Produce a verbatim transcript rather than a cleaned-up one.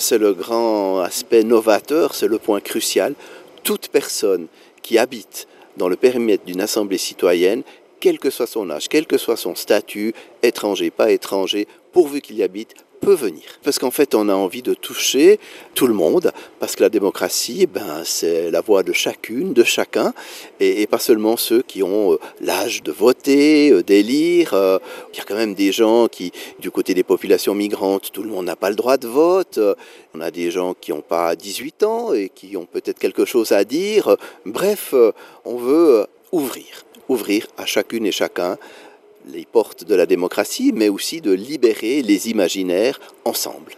c'est le grand aspect novateur, c'est le point crucial. Toute personne qui habite dans le périmètre d'une assemblée citoyenne, quel que soit son âge, quel que soit son statut, étranger, pas étranger, pourvu qu'il y habite, peut venir. Parce qu'en fait, on a envie de toucher tout le monde, parce que la démocratie, ben, c'est la voix de chacune, de chacun, et, et pas seulement ceux qui ont euh, l'âge de voter, euh, d'élire. Euh, il y a quand même des gens qui, du côté des populations migrantes, tout le monde n'a pas le droit de vote. Euh, on a des gens qui n'ont pas dix-huit ans et qui ont peut-être quelque chose à dire. Euh, bref, euh, on veut euh, ouvrir, ouvrir à chacune et chacun les portes de la démocratie, mais aussi de libérer les imaginaires ensemble.